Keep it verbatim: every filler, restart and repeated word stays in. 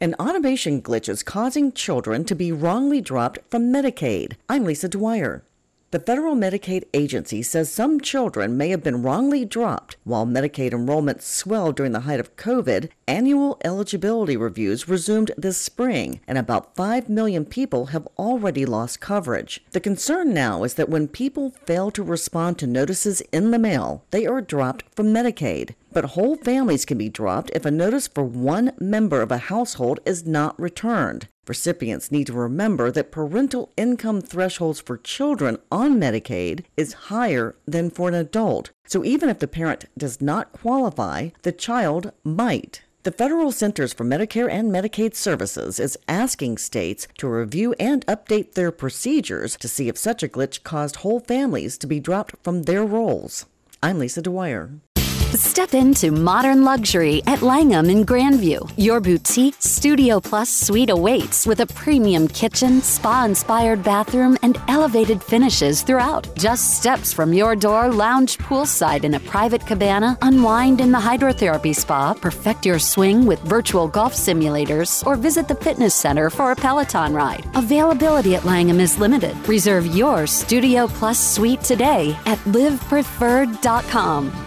An automation glitch is causing children to be wrongly dropped from Medicaid. I'm Lisa Dwyer. The federal Medicaid agency says some children may have been wrongly dropped. While Medicaid enrollment swelled during the height of COVID, annual eligibility reviews resumed this spring, and about five million people have already lost coverage. The concern now is that when people fail to respond to notices in the mail, they are dropped from Medicaid. But whole families can be dropped if a notice for one member of a household is not returned. Recipients need to remember that parental income thresholds for children on Medicaid is higher than for an adult. So even if the parent does not qualify, the child might. The Federal Centers for Medicare and Medicaid Services is asking states to review and update their procedures to see if such a glitch caused whole families to be dropped from their rolls. I'm Lisa Dwyer. Step into modern luxury at Langham in Grandview. Your boutique Studio Plus suite awaits with a premium kitchen, spa-inspired bathroom, and elevated finishes throughout. Just steps from your door, lounge poolside in a private cabana, unwind in the hydrotherapy spa, perfect your swing with virtual golf simulators, or visit the fitness center for a Peloton ride. Availability at Langham is limited. Reserve your Studio Plus suite today at live preferred dot com.